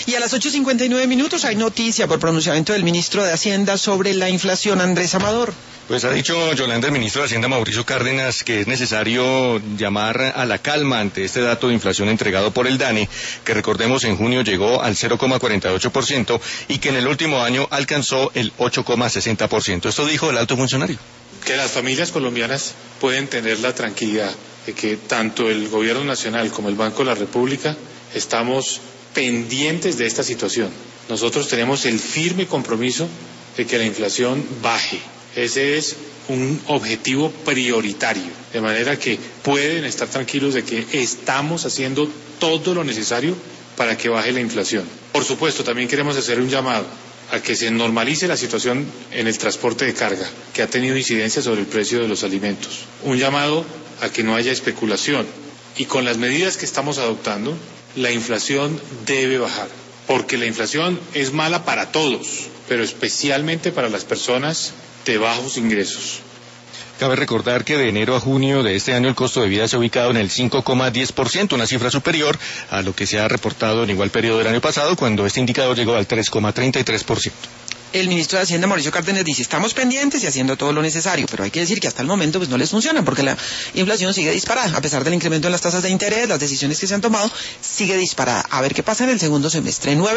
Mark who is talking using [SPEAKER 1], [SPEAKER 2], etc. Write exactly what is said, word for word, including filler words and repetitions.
[SPEAKER 1] Y a las ocho cincuenta y nueve minutos hay noticia por pronunciamiento del ministro de Hacienda sobre la inflación, Andrés Amador.
[SPEAKER 2] Pues ha dicho Yolanda, el ministro de Hacienda, Mauricio Cárdenas, que es necesario llamar a la calma ante este dato de inflación entregado por el DANE, que recordemos en junio llegó al cero coma cuarenta y ocho por ciento y que en el último año alcanzó el ocho coma sesenta por ciento. Esto dijo el alto funcionario.
[SPEAKER 3] Que las familias colombianas pueden tener la tranquilidad de que tanto el gobierno nacional como el Banco de la República estamos pendientes de esta situación. Nosotros tenemos el firme compromiso de que la inflación baje. Ese es un objetivo prioritario, de manera que pueden estar tranquilos de que estamos haciendo todo lo necesario para que baje la inflación. Por supuesto, también queremos hacer un llamado a que se normalice la situación en el transporte de carga, que ha tenido incidencia sobre el precio de los alimentos. Un llamado a que no haya especulación. Y con las medidas que estamos adoptando, la inflación debe bajar, porque la inflación es mala para todos, pero especialmente para las personas de bajos ingresos.
[SPEAKER 2] Cabe recordar que de enero a junio de este año el costo de vida se ha ubicado en el cinco coma diez por ciento, una cifra superior a lo que se ha reportado en igual periodo del año pasado, cuando este indicador llegó al tres coma treinta y tres por ciento.
[SPEAKER 1] El ministro de Hacienda, Mauricio Cárdenas, dice, estamos pendientes y haciendo todo lo necesario, pero hay que decir que hasta el momento pues no les funciona, porque la inflación sigue disparada, a pesar del incremento en las tasas de interés, las decisiones que se han tomado, sigue disparada. A ver qué pasa en el segundo semestre. nueve